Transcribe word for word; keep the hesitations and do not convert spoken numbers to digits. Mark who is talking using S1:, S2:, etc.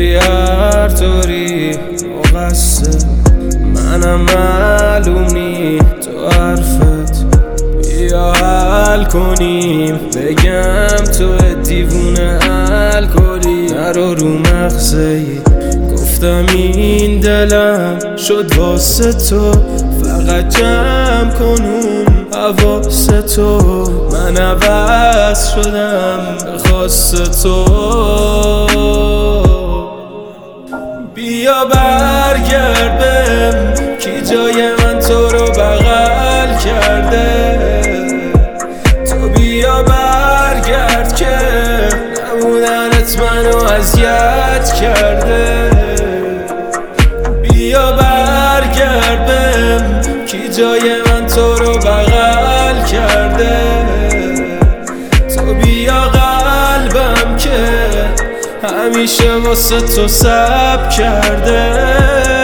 S1: میری هر طوری مقصر، منم معلوم نی تو حرفت. بیا حل کنیم، بگم تو دیوونه الکلی، نرو رو مغزه ای. گفتم این دلم شد واسه تو، فقط جمع کن اون حواس تو. من عوض شدم به خواست تو. بیا برگرد بهم، کی جای من تو رو بغل کرده. تو بیا برگرد که نبودنت منو اذیت کرده. بیا برگرد بهم، کی جای من تو رو بغل کرده. تو بیا قلبم که همیشه واسه تو صبر کرده.